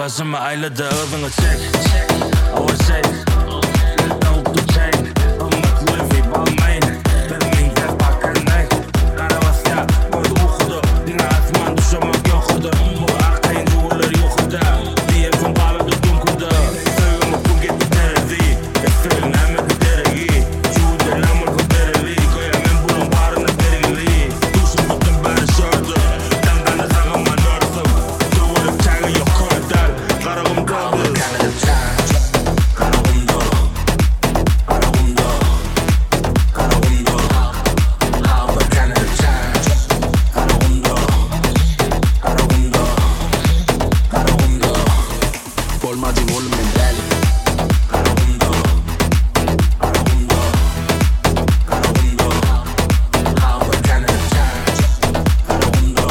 som er ayladı övünü çek O şey Tavuklu chain Umutlu vi balmayın Benim de bakın ne Karavasya Koydu okudu Dina asman düşemek yokudu Bu arkayın juvaları yokudu Diye kon bağladı dün kudu Söyleme kun gitti derezi Efe'nin hemen deregi Jude lamur ku dereli Koya men bunun bağrına dereli Duşun bütün bari şordu Dangana sağıma nörsüm Duvarım çağı yok koydar Karagım kaldı Forma di volume belli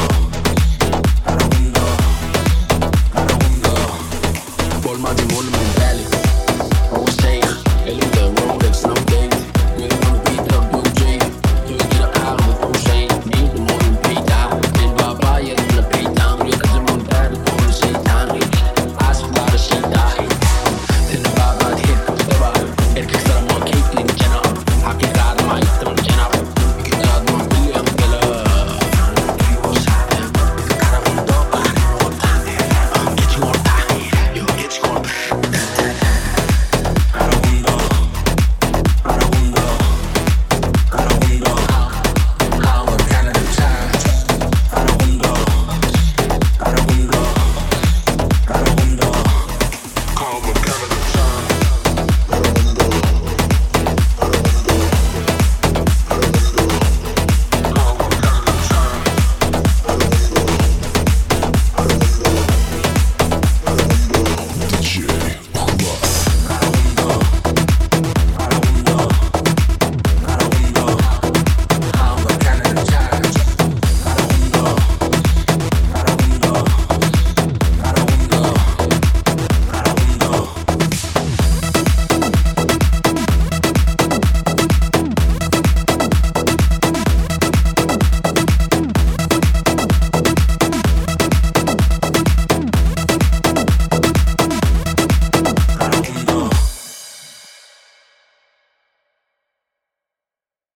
Forma di volume